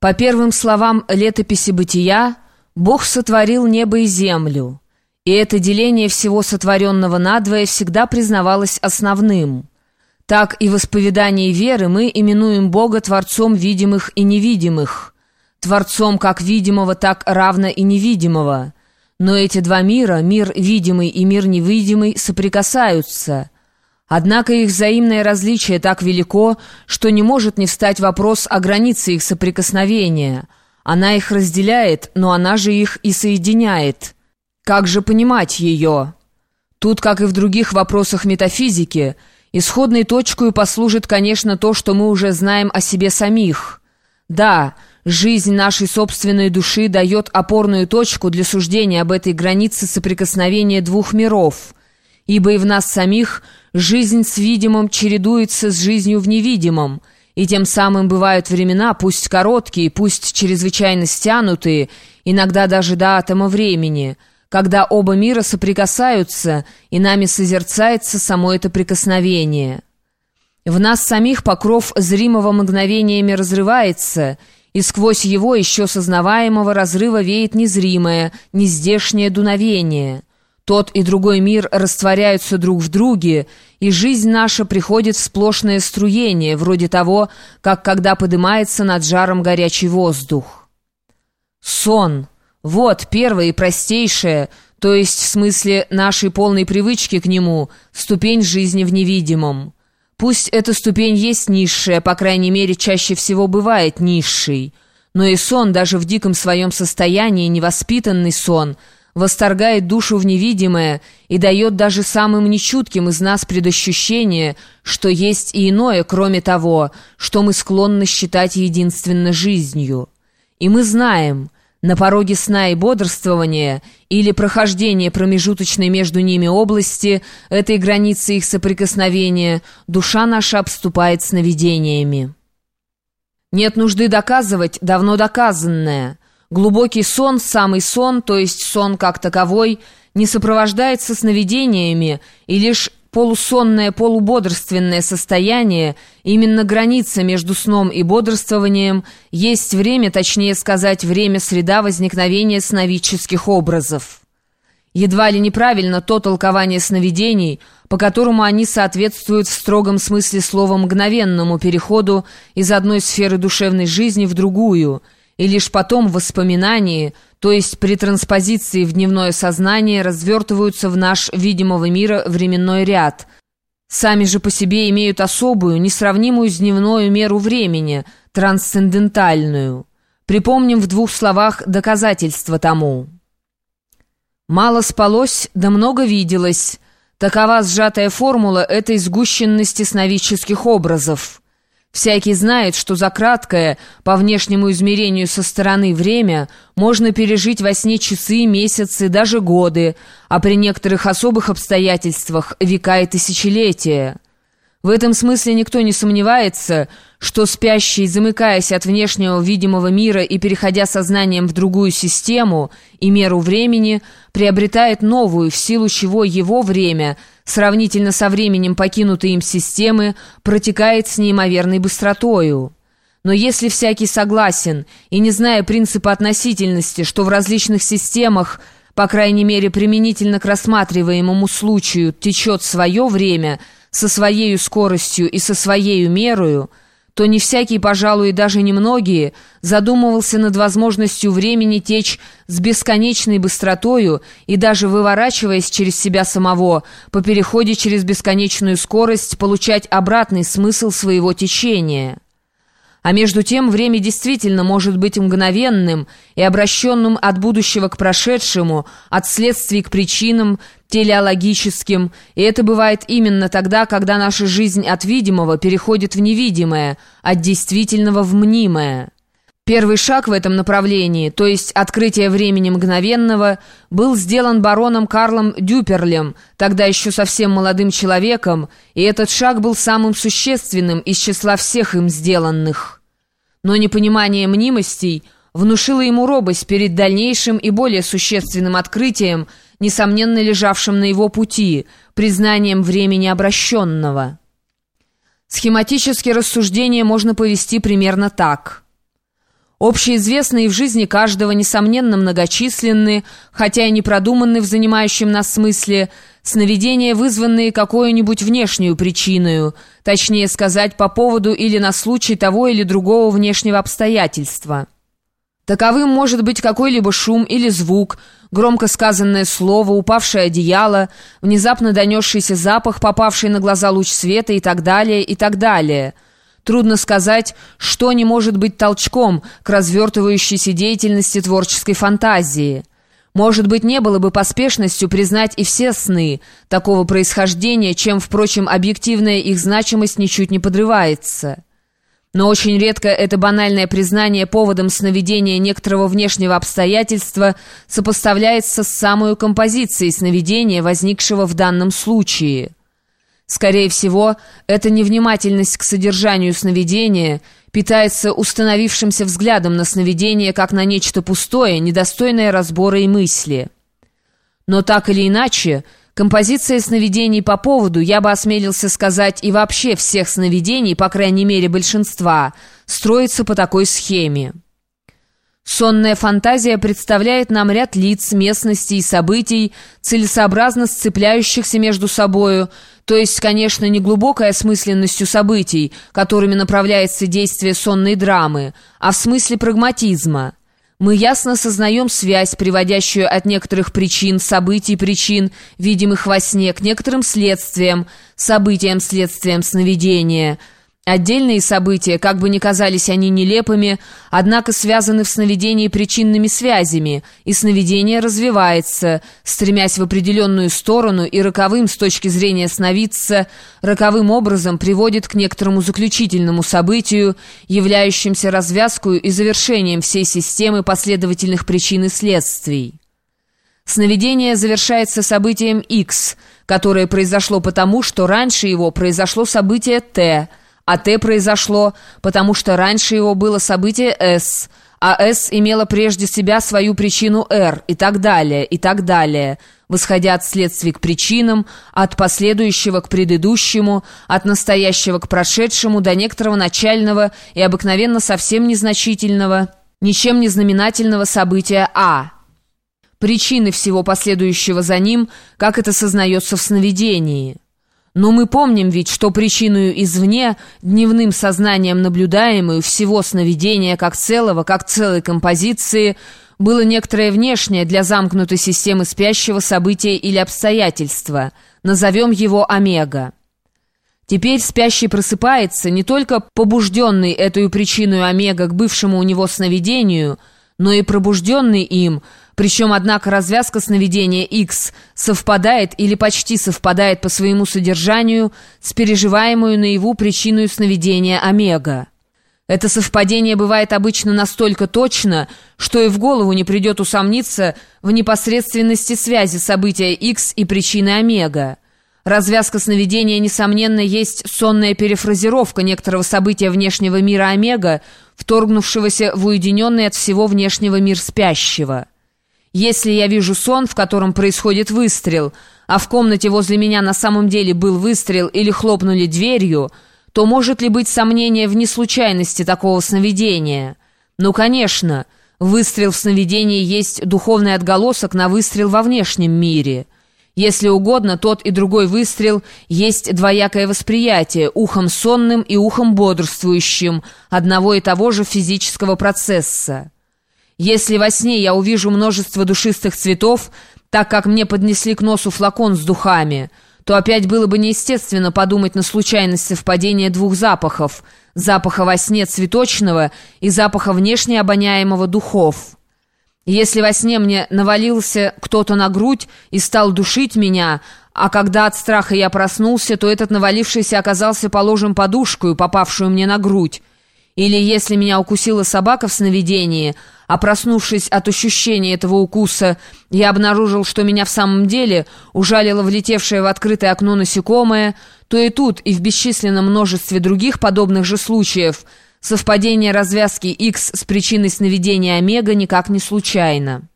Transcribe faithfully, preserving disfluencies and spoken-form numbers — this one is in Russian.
По первым словам летописи бытия, Бог сотворил небо и землю, и это деление всего сотворенного надвое всегда признавалось основным. Так и в исповедании веры мы именуем Бога Творцом видимых и невидимых, Творцом как видимого, так равно и невидимого. Но эти два мира, мир видимый и мир невидимый, соприкасаются. Однако их взаимное различие так велико, что не может не встать вопрос о границе их соприкосновения. Она их разделяет, но она же их и соединяет. Как же понимать ее? Тут, как и в других вопросах метафизики, исходной точкой послужит, конечно, то, что мы уже знаем о себе самих. Да, жизнь нашей собственной души дает опорную точку для суждения об этой границе соприкосновения двух миров, ибо и в нас самих жизнь с видимым чередуется с жизнью в невидимом, и тем самым бывают времена, пусть короткие, пусть чрезвычайно стянутые, иногда даже до атома времени, когда оба мира соприкасаются, и нами созерцается само это прикосновение. В нас самих покров зримого мгновениями разрывается, и сквозь его еще сознаваемого разрыва веет незримое, нездешнее дуновение. Тот и другой мир растворяются друг в друге, и жизнь наша приходит в сплошное струение, вроде того, как когда подымается над жаром горячий воздух. Сон. Вот первое и простейшее, то есть в смысле нашей полной привычки к нему, ступень жизни в невидимом. Пусть эта ступень есть низшая, по крайней мере, чаще всего бывает низшей, но и сон, даже в диком своем состоянии, невоспитанный сон, восторгает душу в невидимое и дает даже самым нечутким из нас предощущение, что есть и иное, кроме того, что мы склонны считать единственно жизнью. И мы знаем, на пороге сна и бодрствования или прохождения промежуточной между ними области, этой границы их соприкосновения, душа наша обступает сновидениями. Нет нужды доказывать давно доказанное. Глубокий сон, самый сон, то есть сон как таковой, не сопровождается сновидениями, и лишь полусонное, полубодрственное состояние, именно граница между сном и бодрствованием, есть время, точнее сказать, время среда возникновения сновидческих образов. Едва ли неправильно то толкование сновидений, по которому они соответствуют в строгом смысле слова мгновенному переходу из одной сферы душевной жизни в другую, и лишь потом в воспоминании, то есть при транспозиции в дневное сознание, развертываются в наш видимого мира временной ряд. Сами же по себе имеют особую, несравнимую с дневной меру времени, трансцендентальную. Припомним в двух словах доказательства тому. «Мало спалось, да много виделось». Такова сжатая формула этой сгущенности сновидческих образов. Всякий знает, что за краткое, по внешнему измерению со стороны время, можно пережить во сне часы, месяцы, даже годы, а при некоторых особых обстоятельствах века и тысячелетия. В этом смысле никто не сомневается, что спящий, замыкаясь от внешнего видимого мира и переходя сознанием в другую систему и меру времени, приобретает новую, в силу чего его время, сравнительно со временем покинутой им системы, протекает с неимоверной быстротою. Но если всякий согласен, и не зная принципа относительности, что в различных системах, по крайней мере применительно к рассматриваемому случаю, течет свое время со своею скоростью и со своею мерою, то не всякий, пожалуй, и даже немногие, задумывался над возможностью времени течь с бесконечной быстротою и даже выворачиваясь через себя самого, по переходе через бесконечную скорость получать обратный смысл своего течения. А между тем время действительно может быть мгновенным и обращенным от будущего к прошедшему, от следствий к причинам, телеологическим, и это бывает именно тогда, когда наша жизнь от видимого переходит в невидимое, от действительного в мнимое. Первый шаг в этом направлении, то есть открытие времени мгновенного, был сделан бароном Карлом Дюперлем, тогда еще совсем молодым человеком, и этот шаг был самым существенным из числа всех им сделанных. Но непонимание мнимостей внушило ему робость перед дальнейшим и более существенным открытием, несомненно лежавшим на его пути, признанием времени обращенного. Схематические рассуждения можно повести примерно так. Общеизвестные в жизни каждого, несомненно, многочисленны, хотя и не продуманны в занимающем нас смысле, сновидения, вызванные какой-нибудь внешнюю причиной, точнее сказать, по поводу или на случай того или другого внешнего обстоятельства. Таковым может быть какой-либо шум или звук, громко сказанное слово, упавшее одеяло, внезапно донесшийся запах, попавший на глаза луч света и так далее, и так далее. Трудно сказать, что не может быть толчком к развертывающейся деятельности творческой фантазии. Может быть, не было бы поспешностью признать и все сны такого происхождения, чем, впрочем, объективная их значимость ничуть не подрывается. Но очень редко это банальное признание поводом сновидения некоторого внешнего обстоятельства сопоставляется с самой композицией сновидения, возникшего в данном случае. Скорее всего, эта невнимательность к содержанию сновидения питается установившимся взглядом на сновидение как на нечто пустое, недостойное разбора и мысли. Но так или иначе, композиция сновидений по поводу, я бы осмелился сказать, и вообще всех сновидений, по крайней мере большинства, строится по такой схеме. Сонная фантазия представляет нам ряд лиц, местностей и событий, целесообразно сцепляющихся между собою, то есть, конечно, не глубокой осмысленностью событий, которыми направляется действие сонной драмы, а в смысле прагматизма. Мы ясно сознаем связь, приводящую от некоторых причин, событий причин, видимых во сне, к некоторым следствиям, событиям следствиям сновидения. Отдельные события, как бы ни казались они нелепыми, однако связаны в сновидении причинными связями, и сновидение развивается, стремясь в определенную сторону, и роковым с точки зрения сновидца, роковым образом приводит к некоторому заключительному событию, являющимся развязкой и завершением всей системы последовательных причин и следствий. Сновидение завершается событием X, которое произошло потому, что раньше его произошло событие T, а Т произошло, потому что раньше его было событие С, а С имело прежде себя свою причину Р, и так далее, и так далее, восходя от следствий к причинам, от последующего к предыдущему, от настоящего к прошедшему до некоторого начального и обыкновенно совсем незначительного, ничем не знаменательного события А. Причины всего последующего за ним, как это сознается в сновидении. Но мы помним ведь, что причиною извне, дневным сознанием наблюдаемую всего сновидения как целого, как целой композиции, было некоторое внешнее для замкнутой системы спящего события или обстоятельства. Назовем его омега. Теперь спящий просыпается, не только побужденный этой причиной омега к бывшему у него сновидению, но и пробужденный им. Причем, однако, развязка сновидения X совпадает или почти совпадает по своему содержанию с переживаемую наяву причиной сновидения омега. Это совпадение бывает обычно настолько точно, что и в голову не придет усомниться в непосредственности связи события X и причины омега. Развязка сновидения, несомненно, есть сонная перефразировка некоторого события внешнего мира омега, вторгнувшегося в уединенный от всего внешнего мир спящего. Если я вижу сон, в котором происходит выстрел, а в комнате возле меня на самом деле был выстрел или хлопнули дверью, то может ли быть сомнение в неслучайности такого сновидения? Ну, конечно, выстрел в сновидении есть духовный отголосок на выстрел во внешнем мире. Если угодно, тот и другой выстрел есть двоякое восприятие, ухом сонным и ухом бодрствующим, одного и того же физического процесса. Если во сне я увижу множество душистых цветов, так как мне поднесли к носу флакон с духами, то опять было бы неестественно подумать на случайность совпадения двух запахов – запаха во сне цветочного и запаха внешне обоняемого духов. Если во сне мне навалился кто-то на грудь и стал душить меня, а когда от страха я проснулся, то этот навалившийся оказался положен подушкою, попавшую мне на грудь. Или если меня укусила собака в сновидении, а проснувшись от ощущения этого укуса, я обнаружил, что меня в самом деле ужалило влетевшее в открытое окно насекомое, то и тут, и в бесчисленном множестве других подобных же случаев совпадение развязки X с причиной сновидения омега никак не случайно.